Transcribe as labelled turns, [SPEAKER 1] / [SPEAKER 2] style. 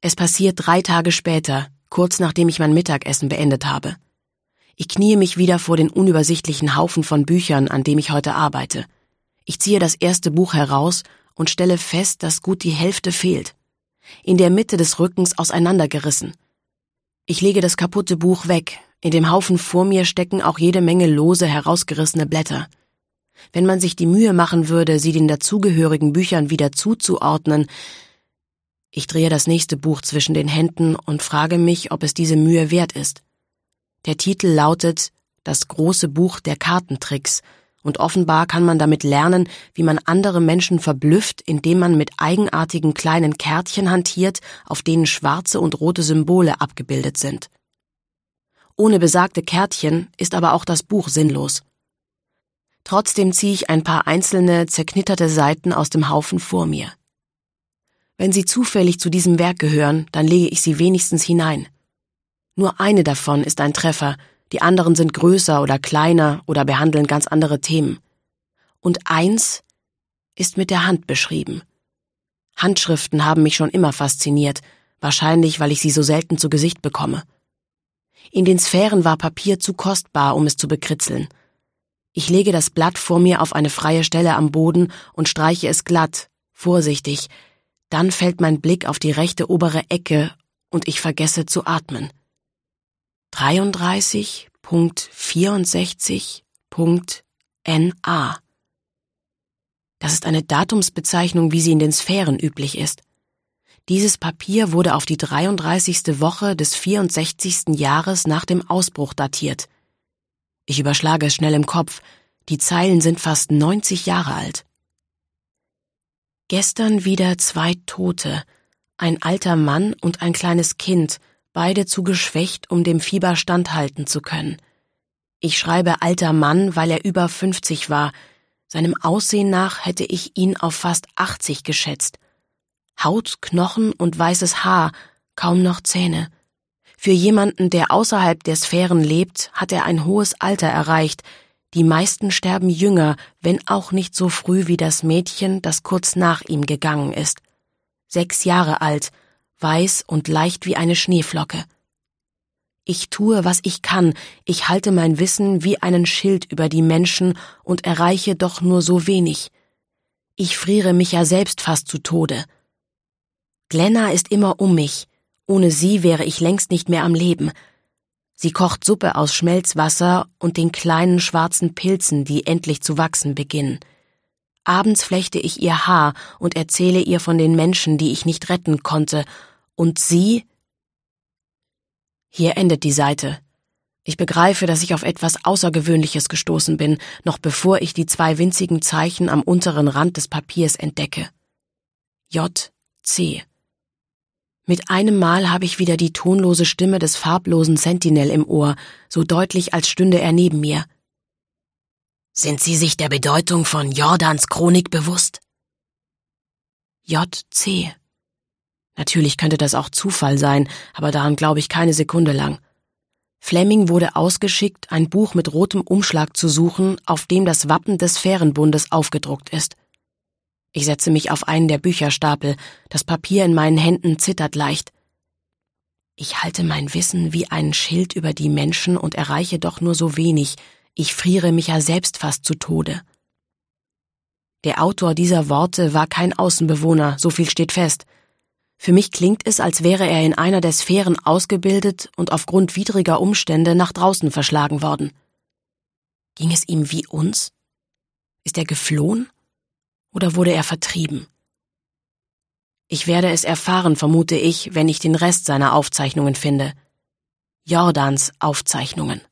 [SPEAKER 1] Es passiert 3 Tage später, kurz nachdem ich mein Mittagessen beendet habe. Ich kniee mich wieder vor den unübersichtlichen Haufen von Büchern, an dem ich heute arbeite. Ich ziehe das erste Buch heraus und stelle fest, dass gut die Hälfte fehlt. In der Mitte des Rückens auseinandergerissen. Ich lege das kaputte Buch weg. In dem Haufen vor mir stecken auch jede Menge lose, herausgerissene Blätter. Wenn man sich die Mühe machen würde, sie den dazugehörigen Büchern wieder zuzuordnen. Ich drehe das nächste Buch zwischen den Händen und frage mich, ob es diese Mühe wert ist. Der Titel lautet »Das große Buch der Kartentricks« und offenbar kann man damit lernen, wie man andere Menschen verblüfft, indem man mit eigenartigen kleinen Kärtchen hantiert, auf denen schwarze und rote Symbole abgebildet sind. Ohne besagte Kärtchen ist aber auch das Buch sinnlos. Trotzdem ziehe ich ein paar einzelne, zerknitterte Seiten aus dem Haufen vor mir. Wenn sie zufällig zu diesem Werk gehören, dann lege ich sie wenigstens hinein. Nur eine davon ist ein Treffer, die anderen sind größer oder kleiner oder behandeln ganz andere Themen. Und eins ist mit der Hand beschrieben. Handschriften haben mich schon immer fasziniert, wahrscheinlich, weil ich sie so selten zu Gesicht bekomme. In den Sphären war Papier zu kostbar, um es zu bekritzeln. Ich lege das Blatt vor mir auf eine freie Stelle am Boden und streiche es glatt, vorsichtig. Dann fällt mein Blick auf die rechte obere Ecke und ich vergesse zu atmen. 33.64.NA. Das ist eine Datumsbezeichnung, wie sie in den Sphären üblich ist. Dieses Papier wurde auf die 33. Woche des 64. Jahres nach dem Ausbruch datiert. Ich überschlage es schnell im Kopf. Die Zeilen sind fast 90 Jahre alt. Gestern wieder 2 Tote, ein alter Mann und ein kleines Kind, beide zu geschwächt, um dem Fieber standhalten zu können. Ich schreibe alter Mann, weil er über 50 war. Seinem Aussehen nach hätte ich ihn auf fast 80 geschätzt. Haut, Knochen und weißes Haar, kaum noch Zähne. Für jemanden, der außerhalb der Sphären lebt, hat er ein hohes Alter erreicht. Die meisten sterben jünger, wenn auch nicht so früh wie das Mädchen, das kurz nach ihm gegangen ist. 6 Jahre alt, weiß und leicht wie eine Schneeflocke. Ich tue, was ich kann, ich halte mein Wissen wie einen Schild über die Menschen und erreiche doch nur so wenig. Ich friere mich ja selbst fast zu Tode. Glenna ist immer um mich, ohne sie wäre ich längst nicht mehr am Leben. Sie kocht Suppe aus Schmelzwasser und den kleinen schwarzen Pilzen, die endlich zu wachsen beginnen. Abends flechte ich ihr Haar und erzähle ihr von den Menschen, die ich nicht retten konnte, und sie... Hier endet die Seite. Ich begreife, dass ich auf etwas Außergewöhnliches gestoßen bin, noch bevor ich die 2 winzigen Zeichen am unteren Rand des Papiers entdecke. J.C. Mit einem Mal habe ich wieder die tonlose Stimme des farblosen Sentinel im Ohr, so deutlich, als stünde er neben mir. Sind Sie sich der Bedeutung von Jordans Chronik bewusst? J.C. Natürlich könnte das auch Zufall sein, aber daran glaube ich keine Sekunde lang. Fleming wurde ausgeschickt, ein Buch mit rotem Umschlag zu suchen, auf dem das Wappen des Sphärenbundes aufgedruckt ist. Ich setze mich auf einen der Bücherstapel, das Papier in meinen Händen zittert leicht. Ich halte mein Wissen wie ein Schild über die Menschen und erreiche doch nur so wenig, ich friere mich ja selbst fast zu Tode. Der Autor dieser Worte war kein Außenbewohner, so viel steht fest. Für mich klingt es, als wäre er in einer der Sphären ausgebildet und aufgrund widriger Umstände nach draußen verschlagen worden. Ging es ihm wie uns? Ist er geflohen? Oder wurde er vertrieben? Ich werde es erfahren, vermute ich, wenn ich den Rest seiner Aufzeichnungen finde. Jordans Aufzeichnungen.